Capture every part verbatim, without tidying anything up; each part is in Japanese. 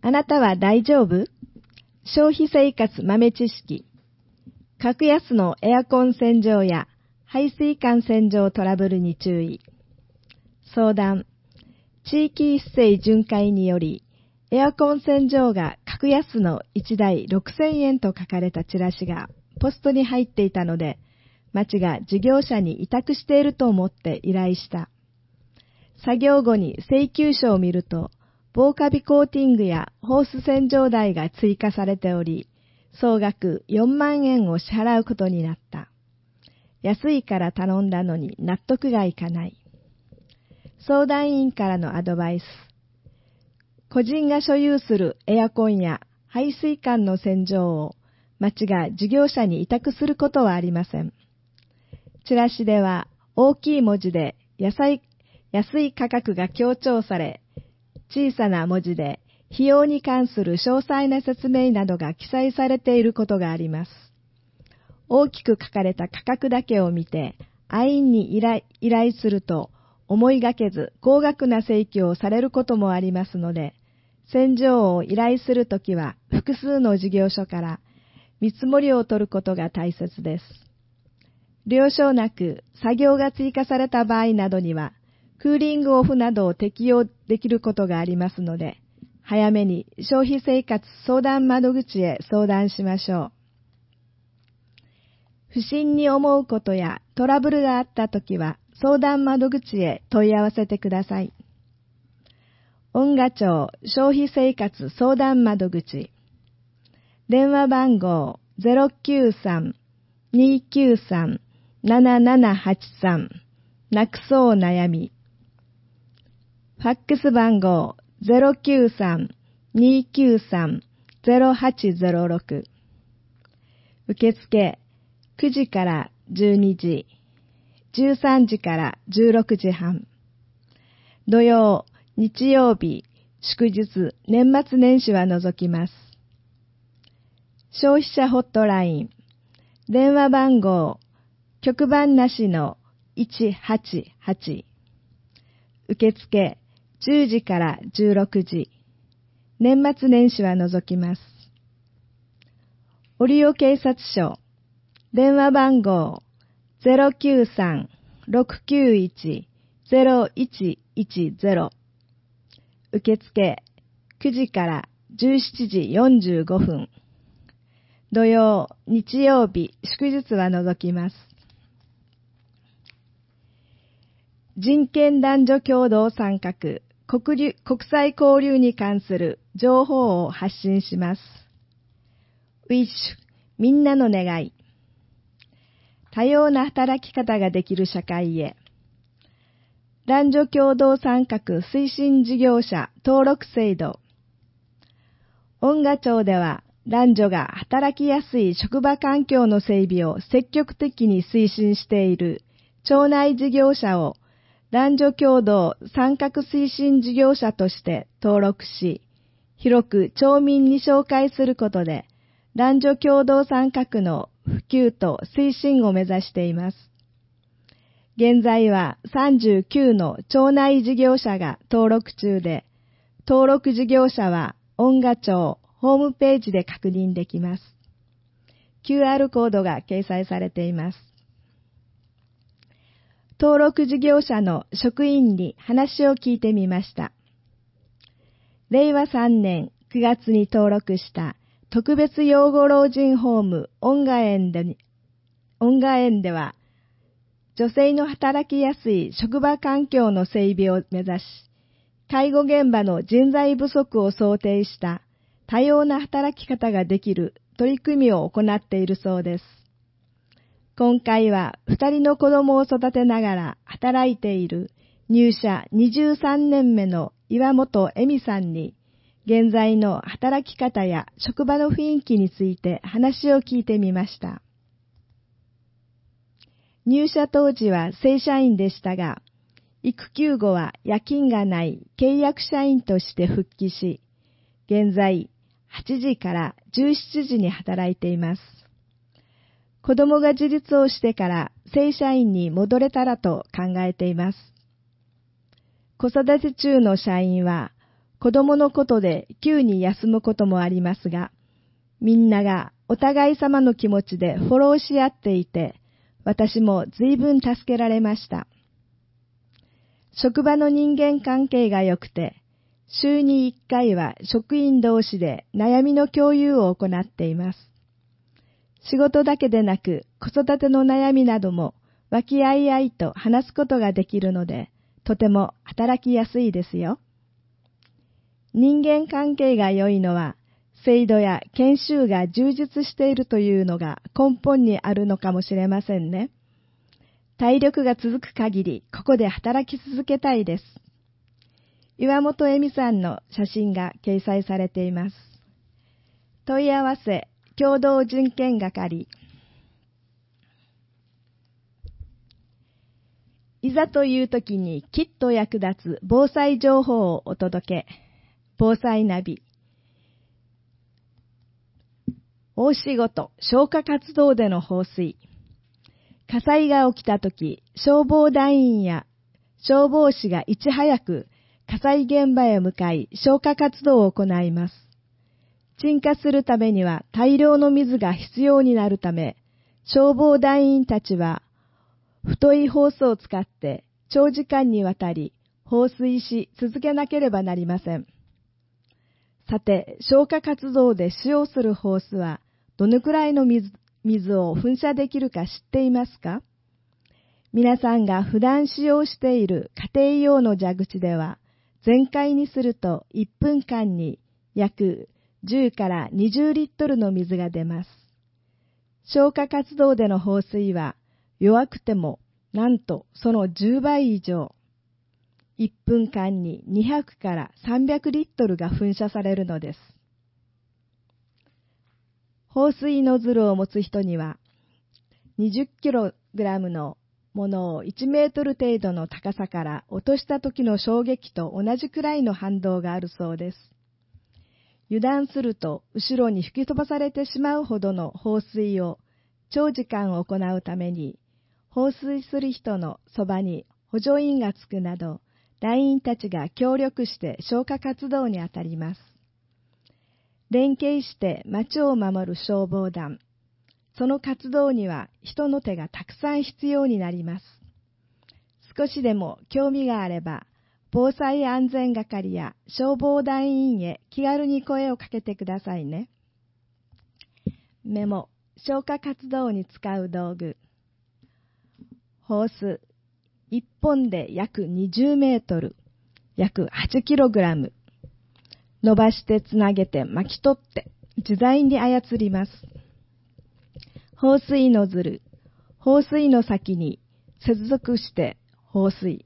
あなたは大丈夫？消費生活豆知識。格安のエアコン洗浄や排水管洗浄トラブルに注意。相談。地域一斉巡回により、エアコン洗浄が格安のいちだいろくせんえんと書かれたチラシがポストに入っていたので、町が事業者に委託していると思って依頼した。作業後に請求書を見ると、防カビコーティングやホース洗浄代が追加されており、総額よんまんえんを支払うことになった。安いから頼んだのに納得がいかない。相談員からのアドバイス。個人が所有するエアコンや排水管の洗浄を町が事業者に委託することはありません。チラシでは大きい文字で安い、安い価格が強調され、小さな文字で費用に関する詳細な説明などが記載されていることがあります。大きく書かれた価格だけを見て、愛員に依頼、依頼すると、思いがけず高額な請求をされることもありますので、洗浄を依頼するときは複数の事業所から見積もりを取ることが大切です。了承なく作業が追加された場合などには、クーリングオフなどを適用できることがありますので、早めに消費生活相談窓口へ相談しましょう。不審に思うことやトラブルがあったときは、相談窓口へ問い合わせてください。恩賀町消費生活相談窓口。電話番号 ゼロきゅうさん にきゅうさん ななななはちさん なくそう悩み。ファックス番号 ゼロきゅうさん にきゅうさん ゼロはちゼロろく。受付くじからじゅうにじ。じゅうさんじからじゅうろくじはん。土曜、日曜日、祝日、年末年始は除きます。消費者ホットライン。電話番号、局番なしのいちはちはち。受付、じゅうじからじゅうろくじ。年末年始は除きます。折尾警察署。電話番号、ゼロきゅうさん ろくきゅういち ゼロいちいちゼロ。受付くじからじゅうしちじよんじゅうごふん。土曜、日曜日、祝日は除きます。人権男女共同参画、国流、国際交流に関する情報を発信します。ウィッシュ、みんなの願い。多様な働き方ができる社会へ。男女共同参画推進事業者登録制度。恩賀町では男女が働きやすい職場環境の整備を積極的に推進している町内事業者を男女共同参画推進事業者として登録し、広く町民に紹介することで男女共同参画の普及と推進を目指しています。現在はさんじゅうきゅうの町内事業者が登録中で、登録事業者は恩賀町ホームページで確認できます。キューアール コードが掲載されています。登録事業者の職員に話を聞いてみました。れいわさんねんくがつに登録した特別養護老人ホーム恩賀園で、恩賀園では、女性の働きやすい職場環境の整備を目指し、介護現場の人材不足を想定した多様な働き方ができる取り組みを行っているそうです。今回はふたりの子供を育てながら働いている入社にじゅうさんねんめの岩本恵美さんに、現在の働き方や職場の雰囲気について話を聞いてみました。入社当時は正社員でしたが、育休後は夜勤がない契約社員として復帰し、現在はちじからじゅうしちじに働いています。子供が自立をしてから正社員に戻れたらと考えています。子育て中の社員は、 子供のことで急に休むこともありますが、みんながお互い様の気持ちでフォローし合っていて、私も随分助けられました。職場の人間関係が良くて、週にいっかいは職員同士で悩みの共有を行っています。仕事だけでなく子育ての悩みなども和気あいあいと話すことができるので、とても働きやすいですよ。人間関係が良いのは、制度や研修が充実しているというのが根本にあるのかもしれませんね。体力が続く限り、ここで働き続けたいです。岩本恵美さんの写真が掲載されています。問い合わせ、共同人権係。いざという時にきっと役立つ防災情報をお届け。防災ナビ。大仕事、消火活動での放水。火災が起きたとき、消防団員や消防士がいち早く火災現場へ向かい消火活動を行います。鎮火するためには大量の水が必要になるため、消防団員たちは太いホースを使って長時間にわたり放水し続けなければなりません。さて、消火活動で使用するホースはどのくらいの水、水を噴射できるか知っていますか？皆さんが普段使用している家庭用の蛇口では、全開にするといっぷんかんに約じゅうからにじゅうリットルの水が出ます。消火活動での放水は弱くてもなんとそのじゅうばい以上。いっぷんかんににひゃくからさんびゃくリットルが噴射されるのです。放水ノズルを持つ人には、にじゅっキログラムのものをいちメートル程度の高さから落とした時の衝撃と同じくらいの反動があるそうです。油断すると後ろに吹き飛ばされてしまうほどの放水を長時間行うために、放水する人のそばに補助員がつくなど、団員たちが協力して消火活動にあたります。連携して町を守る消防団。その活動には人の手がたくさん必要になります。少しでも興味があれば、防災安全係や消防団員へ気軽に声をかけてくださいね。メモ、消火活動に使う道具。ホース、いっぽんで約にじゅうメートル、約はちキログラム。伸ばしてつなげて巻き取って自在に操ります。放水ノズル、放水の先に接続して放水。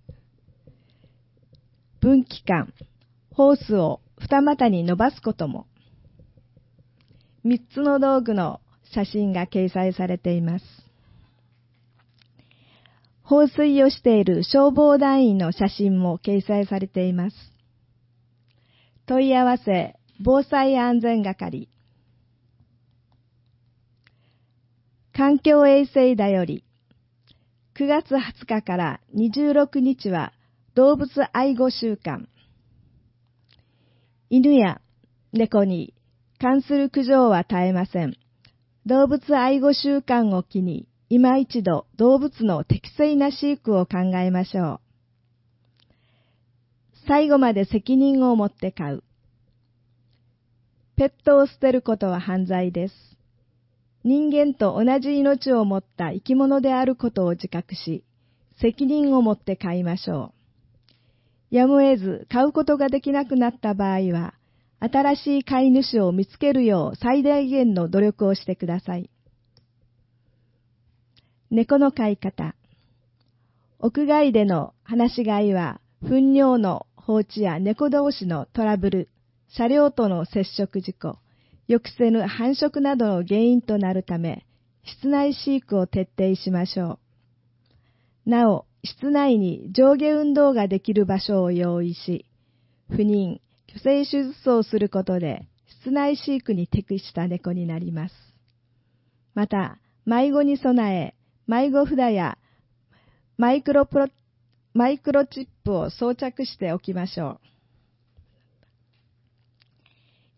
分岐間、ホースを二股に伸ばすことも。三つの道具の写真が掲載されています。放水をしている消防団員の写真も掲載されています。問い合わせ、防災安全係。環境衛生だより、くがつはつかからにじゅうろくにちは動物愛護週間。犬や猫に関する苦情は絶えません。動物愛護週間を機に、今一度動物の適正な飼育を考えましょう。最後まで責任を持って飼う。ペットを捨てることは犯罪です。人間と同じ命を持った生き物であることを自覚し、責任を持って飼いましょう。やむを得ず飼うことができなくなった場合は、新しい飼い主を見つけるよう最大限の努力をしてください。猫の飼い方。屋外での放し飼いは、糞尿の放置や猫同士のトラブル、車両との接触事故、予期せぬ繁殖などの原因となるため、室内飼育を徹底しましょう。なお、室内に上下運動ができる場所を用意し、不妊、去勢手術をすることで、室内飼育に適した猫になります。また、迷子に備え、迷子札やマイクロプロ、マイクロチップを装着しておきましょう。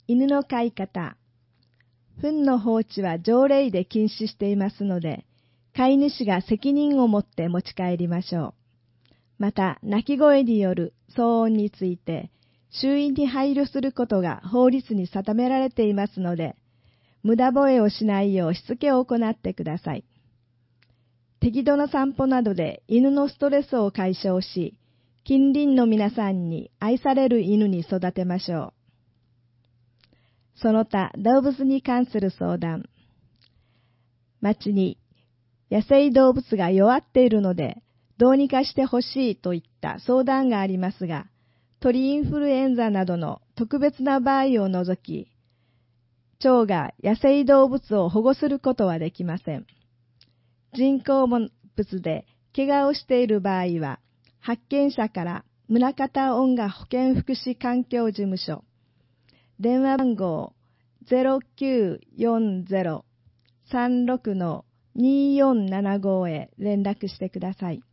犬の飼い方。糞の放置は条例で禁止していますので、飼い主が責任を持って持ち帰りましょう。また、鳴き声による騒音について、周囲に配慮することが法律に定められていますので、無駄吠えをしないようしつけを行ってください。適度な散歩などで犬のストレスを解消し、近隣の皆さんに愛される犬に育てましょう。その他、動物に関する相談。町に野生動物が弱っているので、どうにかしてほしいといった相談がありますが、鳥インフルエンザなどの特別な場合を除き、町が野生動物を保護することはできません。人工物で怪我をしている場合は、発見者から宗像音楽保健福祉環境事務所、電話番号 ゼロきゅうよんゼロ さんろく によんななご へ連絡してください。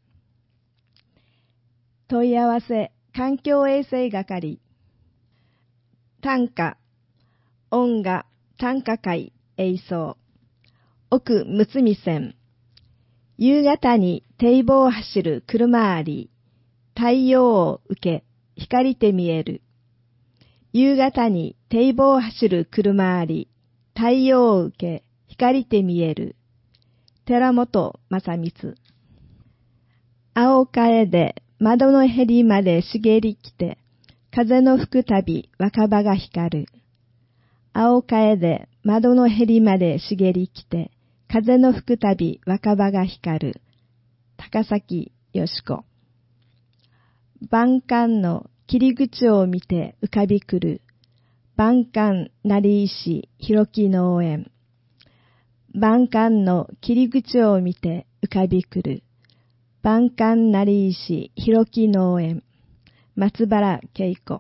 問い合わせ環境衛生係。短歌、音楽、短歌会、映像。奥むつみ線。夕方に堤防を走る車あり。太陽を受け、光って見える。夕方に堤防を走る車あり。太陽を受け、光って見える。寺本正光。青楓で窓のへりまで茂り来て、風の吹くたび若葉が光る。青楓で窓のへりまで茂り来て、風の吹くたび若葉が光る。高崎よし子。万感の切り口を見て浮かびくる。万感成石広木農園。万感の切り口を見て浮かびくる。万感成石広木農園。松原恵子。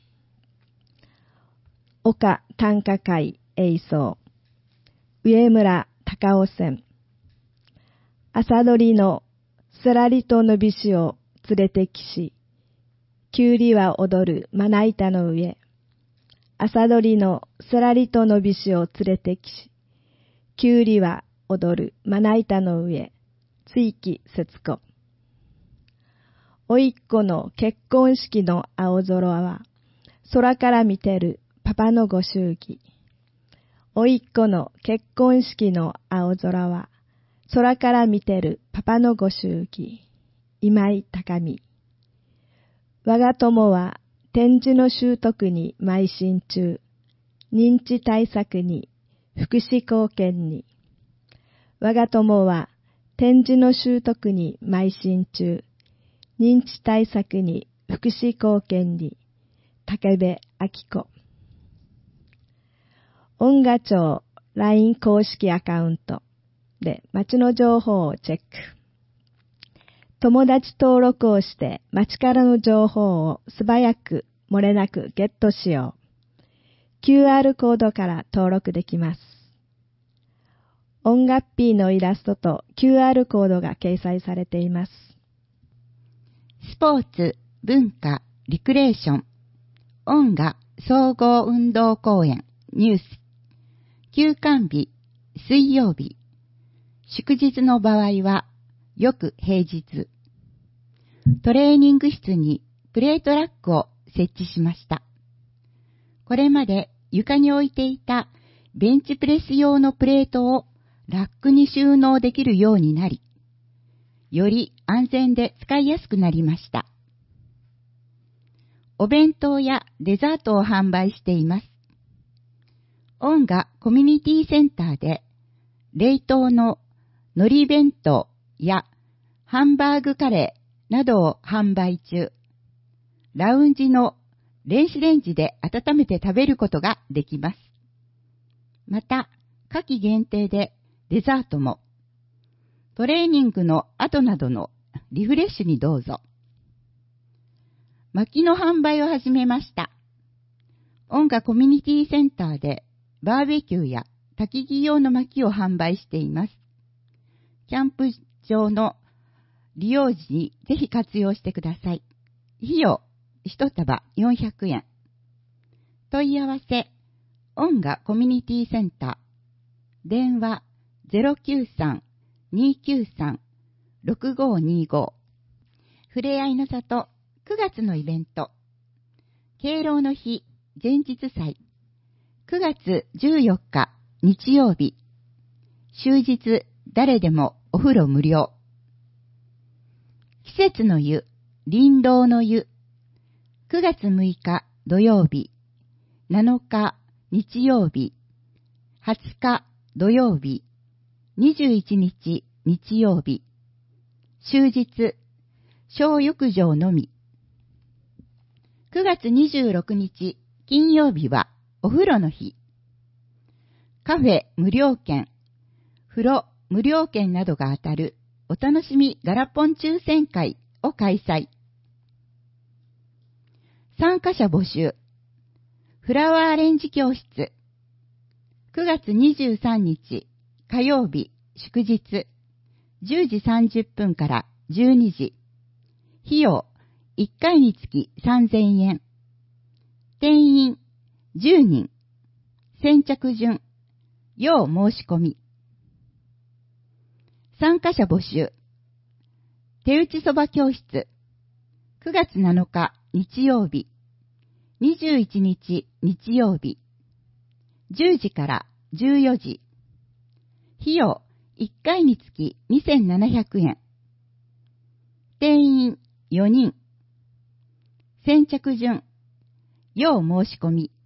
岡短歌会映像。上村高尾線。朝鳥のすらりと伸びしを連れてきし、きゅうりは踊るまな板の上。朝鳥のすらりと伸びしを連れてきし、きゅうりは踊るまな板の上。追記節子。おいっ子の結婚式の青空は、空から見てるパパのご祝儀。おいっ子の結婚式の青空は、空から見てるパパのご祝儀。今井高美。我が友は展示の習得に邁進中。認知対策に福祉貢献に。我が友は展示の習得に邁進中。認知対策に福祉貢献に。武部明子。音楽庁 ライン 公式アカウントで街の情報をチェック。友達登録をして街からの情報を素早く漏れなくゲットしよう。キューアール コードから登録できます。音楽 P のイラストと キューアール コードが掲載されています。 スポーツ、文化、リクレーション、音楽総合運動公園、ニュース、休館日、水曜日、祝日の場合は、よく平日。トレーニング室にプレートラックを設置しました。これまで床に置いていたベンチプレス用のプレートをラックに収納できるようになり、より安全で使いやすくなりました。お弁当やデザートを販売しています。音楽コミュニティセンターで冷凍の海苔弁当やハンバーグカレーなどを販売中。ラウンジの電子レンジで温めて食べることができます。また、夏季限定でデザートも、トレーニングの後などのリフレッシュにどうぞ。薪の販売を始めました。音楽コミュニティセンターでバーベキューや焚き木用の薪を販売しています。キャンプ場の利用時にぜひ活用してください。費用一束よんひゃくえん。問い合わせ音楽コミュニティセンター、電話 ゼロきゅうさん にーきゅうさん ろくごにーご。ふれあいの里くがつのイベント、敬老の日前日祭、くがつじゅうよっか日曜日、終日誰でもお風呂無料。季節の湯、林道の湯、くがつむいか土曜日、なのか日曜日、はつか土曜日、にじゅういちにち日曜日、終日小浴場のみ。くがつにじゅうろくにち金曜日はお風呂の日。カフェ無料券、風呂無料券などが当たるお楽しみガラポン抽選会を開催。参加者募集。フラワーアレンジ教室。くがつにじゅうさんにち火曜日祝日、じゅうじさんじゅっぷんからじゅうにじ。費用いっかいにつきさんぜんえん。定員じゅうにん。先着順。要申し込み。参加者募集。手打ちそば教室。くがつなのか日曜日。にじゅういちにち日曜日。じゅうじからじゅうよじ。費用いっかいにつきにせんななひゃくえん。定員よにん。先着順。要申し込み。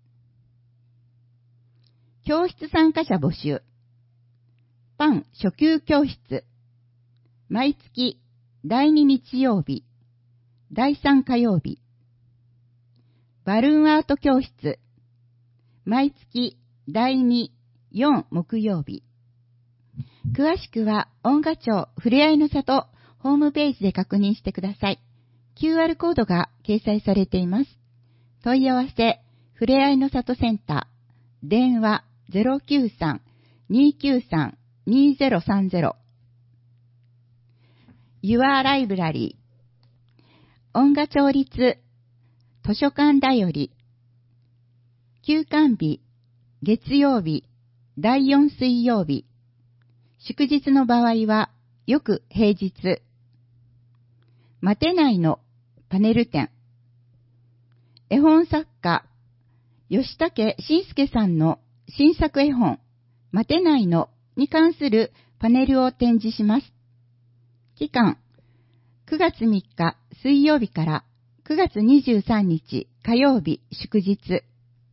教室参加者募集。パン初級教室。毎月だいに日曜日、だいさん火曜日。バルーンアート教室。毎月だいに、よん木曜日。詳しくは音楽町ふれあいの里ホームページで確認してください。キューアール コードが掲載されています。問い合わせ、ふれあいの里センター、電話 ゼロきゅうさん にーきゅうさん にーぜろさんぜろ。Your Library、音楽町立図書館だより、休館日、月曜日、だいよん水曜日、祝日の場合は、よく平日。マテ内のパネル展。絵本作家、吉武慎介さんの新作絵本、マテ内のに関するパネルを展示します。期間、くがつみっか水曜日からくがつにじゅうさんにち火曜日祝日。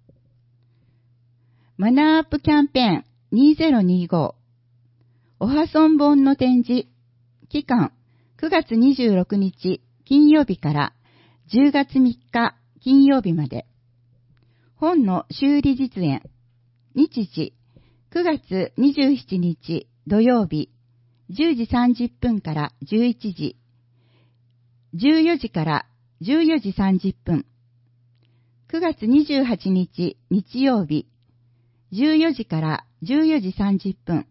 マナーアップキャンペーンにせんにじゅうご。おはそん本の展示。期間、くがつにじゅうろくにち金曜日からじゅうがつみっか金曜日まで。本の修理実演。日時、くがつにじゅうしちにち土曜日、じゅうじさんじゅっぷんからじゅういちじ、じゅうよじからじゅうよじさんじゅっぷん。くがつにじゅうはちにち日曜日、じゅうよじからじゅうよじさんじゅっぷん。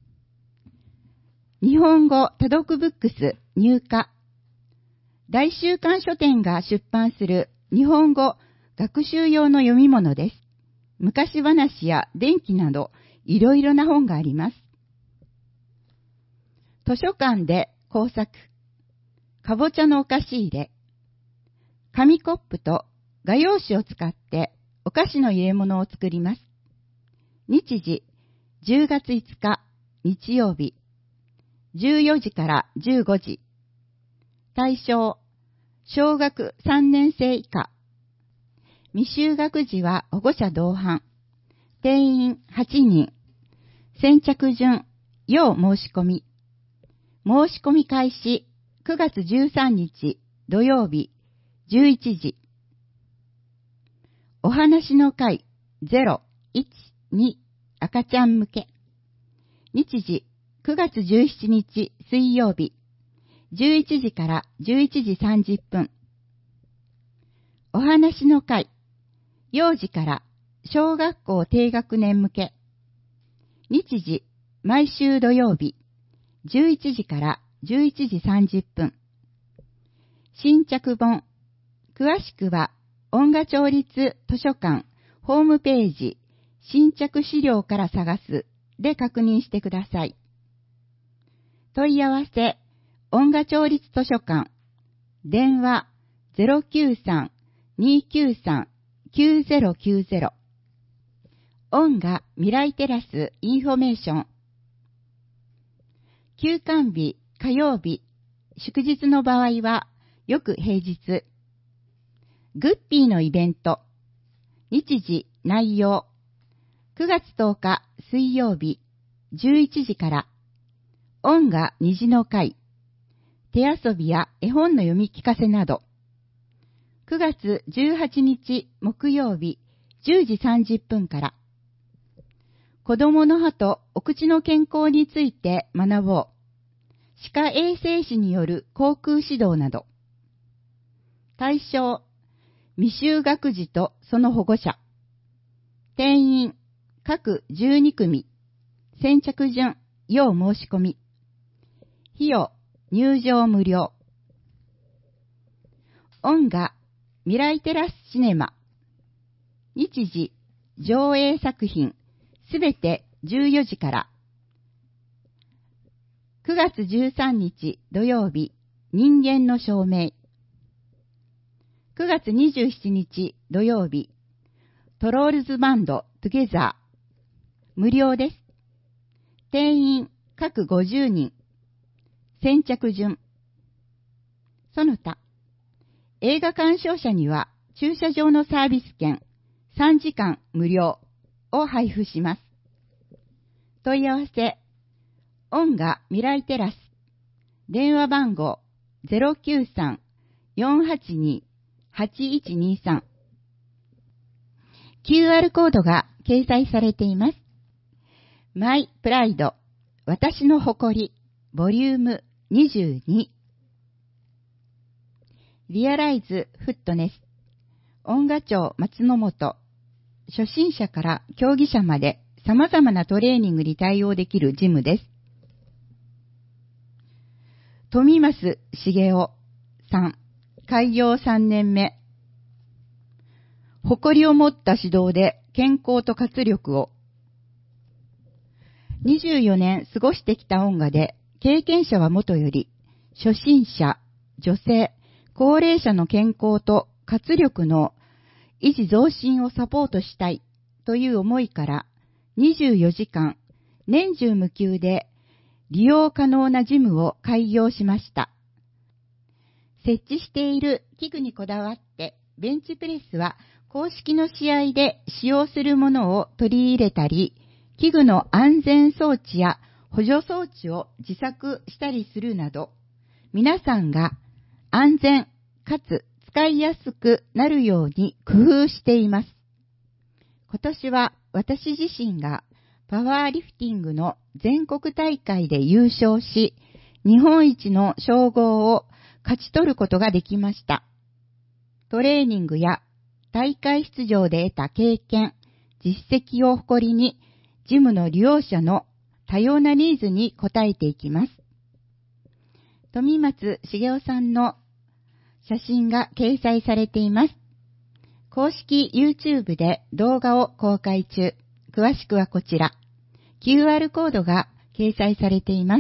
日本語多読ブックス入荷。大週刊書店が出版する日本語学習用の読み物です。昔話や伝記などいろいろな本があります。図書館で工作。かぼちゃのお菓子入れ。紙コップと画用紙を使ってお菓子の入れ物を作ります。日時、じゅうがついつか日曜日、じゅうよじからじゅうごじ。対象、小学さんねん生以下。未就学児は保護者同伴。定員はちにん。先着順、要申し込み。申し込み開始くがつじゅうさんにち土曜日じゅういちじ。お話の会ゼロ、いち、に赤ちゃん向け。日時くがつじゅうしちにち水曜日じゅういちじからじゅういちじさんじゅっぷん。お話の会幼児から小学校低学年向け。日時毎週土曜日じゅういちじからじゅういちじさんじゅっぷん。新着本。詳しくは音楽町立図書館ホームページ新着資料から探すで確認してください。問い合わせ、音楽町立図書館、電話 ゼロきゅうさん にーきゅうさん きゅうゼロきゅうゼロ、音楽未来テラスインフォメーション。休館日、火曜日、祝日の場合は、よく平日。グッピーのイベント、日時、内容、くがつとおか水曜日、じゅういちじから、音楽虹の会、手遊びや絵本の読み聞かせなど、くがつじゅうはちにち木曜日、じゅうじさんじゅっぷんから、子供の歯とお口の健康について学ぼう。歯科衛生士による口腔指導など。対象、未就学児とその保護者。定員、各じゅうにくみ。先着順、要申し込み。費用、入場無料。音楽、未来テラスシネマ。日時、上映作品、すべてじゅうよじから。くがつじゅうさんにち土曜日、人間の証明。くがつにじゅうしちにち土曜日、トロールズバンドトゥゲザー。無料です。定員各ごじゅうにん。先着順。その他、映画鑑賞者には駐車場のサービス券さんじかん無料を配布します。問い合わせ、音楽未来テラス、電話番号 ゼロきゅうさん よんはちに はちいちにさん。キューアール コードが掲載されています。マイプライド、私の誇り、ボリュームにじゅうに。リアライズフットネス、音楽長松の本、初心者から競技者まで様々なトレーニングに対応できるジムです。富増茂雄さん、開業さんねんめ。誇りを持った指導で健康と活力を。にじゅうよねん過ごしてきた音楽で、経験者はもとより、初心者、女性、高齢者の健康と活力の維持増進をサポートしたいという思いから、にじゅうよじかん、年中無休で利用可能なジムを開業しました。設置している器具にこだわって、ベンチプレスは公式の試合で使用するものを取り入れたり、器具の安全装置や補助装置を自作したりするなど、皆さんが安全かつ使いやすくなるように工夫しています。今年は私自身がパワーリフティングの全国大会で優勝し、日本一の称号を勝ち取ることができました。トレーニングや大会出場で得た経験、実績を誇りに、ジムの利用者の多様なニーズに応えていきます。富松茂雄さんの写真が掲載されています。公式 YouTube で動画を公開中。詳しくはこちら。キューアール コードが掲載されています。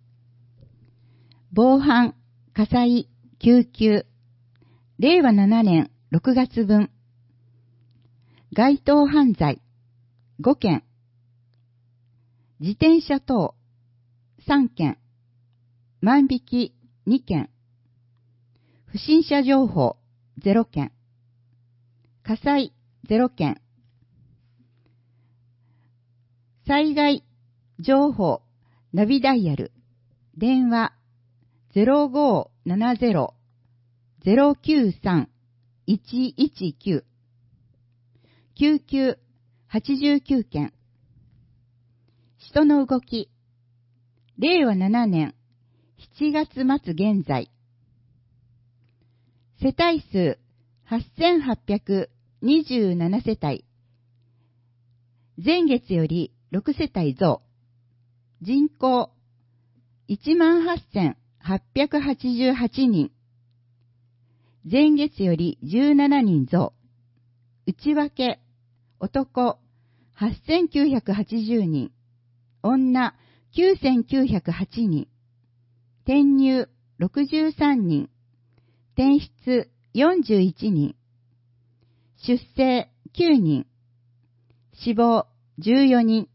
防犯、火災、救急。れいわななねんろくがつぶん。該当犯罪ごけん。自転車等さんけん。万引きにけん。不審者情報ゼロけん。火災ゼロけん。災害情報ナビダイヤル電話 ゼロごーななゼロ ゼロきゅうさん いちいちきゅう。救急はちじゅうきゅうけん。人の動きれいわななねんしちがつまつ現在。世帯数はっせんはっぴゃくにじゅうななせたい。前月よりろくせたい増。人口いちまんはっせんはっぴゃくはちじゅうはちにん。前月よりじゅうななにん増。内訳男はっせんきゅうひゃくはちじゅうにん、女きゅうせんきゅうひゃくはちにん、転入ろくじゅうさんにん、転出よんじゅういちにん、出生きゅうにん、死亡じゅうよにん、